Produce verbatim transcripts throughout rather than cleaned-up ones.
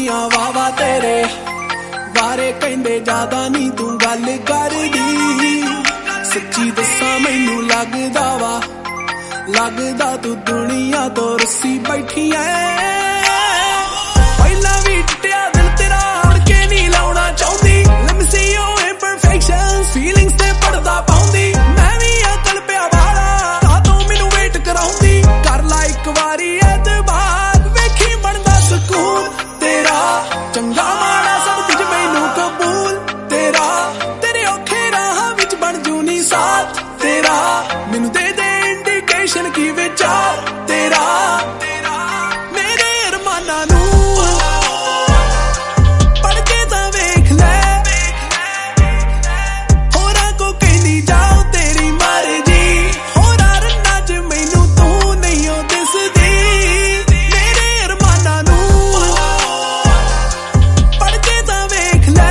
दुनिया वावा तेरे बारे कहंदे ज्यादा नी तू गल करदी सच्ची दसा मैनू लगदा वा लगदा तू दुनिया तो रस्सी बैठी ऐ पहला भी टुटिया दिल तेरा मुड़ के नहीं लाउणा चाहुंदी let me see your imperfections feelings ते पड़दा पाउंदी मैं भी अकल पिया वाला ता तू मैनू वेट कराउंदी कर ला इक वारी एतबार वेखी बनदा सकून तेरा चंगा माड़ा सब कुछ मैनू कबूल तेरा तेरे औखे राह विच बन जूनी साथ तेरा मैनू दे दे इंडिकेशन की विचार तेरा मेरे अरमाना नू पढ़ के तां वेख ले होरां को कहंदी जाओ तेरी मर्जी होरां रन्ना च मैनू तू नहीं हो दिसदी मेरे अरमाना नू पढ़ के तां वेख ले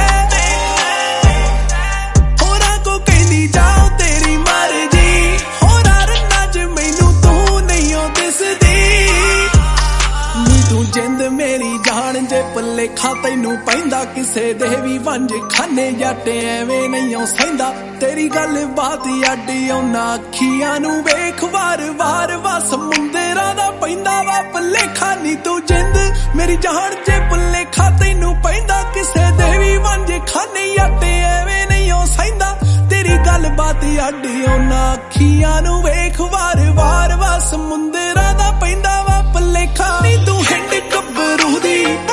होरां को कहंदी जाओ तेरी मर्जी होरां रन्ना च मैनू तू नहीं हो दिसदी नी तू जिंद मेरी जान जे भुलेखा तैनू पैंदा किसे दे भी वंज खाने जट एवें नहीं औ सैंदा तेरी गल बात अड्ड औना अखियां नू वेख वार वार वा समुंदरां दा पैंदा वा भुलेखा नी तू जिंद मेरी जान जे भुलेखा तैनू पैंदा किसे दे भी वंज खाने जट एवें नहीं औ सैंदा तेरी गल बात अड्ड औना अखियां नू वेख वार वार वा समुंदरां दा पैंदा वा भुलेखा नी तू हिंड कबरू दी